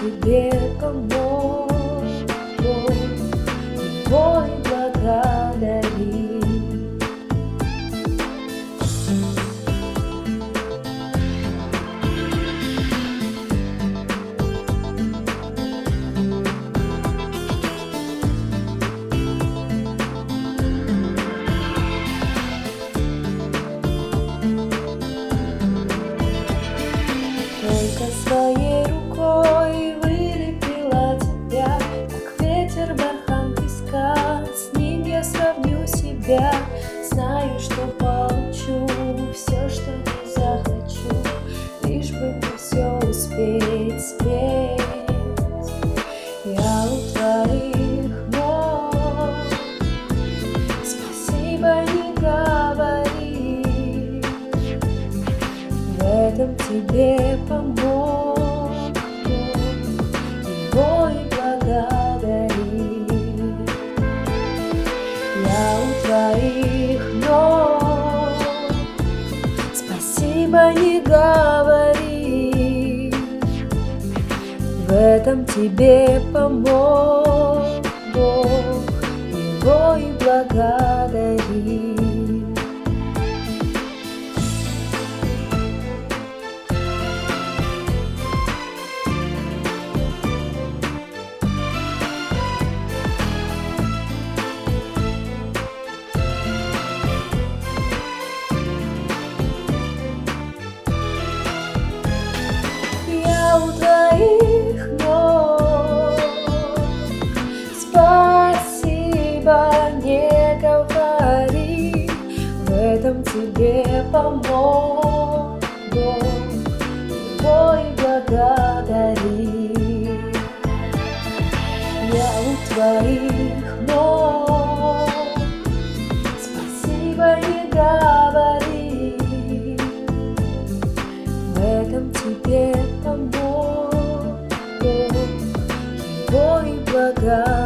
тебе помог Бог, его и благодари. Только своей рукой вылепила тебя, как ветер бархан песка. С ним я сравню себя, знаю, что получу все, что не захочу, лишь бы мне все успеть спеть. Я у твоих ног, спасибо не говори, в этом тебе помог Бог, его и благодари. Я у твоих ног, спасибо не говори, в этом тебе помог Бог, его и благодари. У твоих ног, спасибо не говори, в этом тебе помог Бог, его и благодари. Я у твоих ног, спасибо не говори, в этом тебе помог Бог, его и благодари.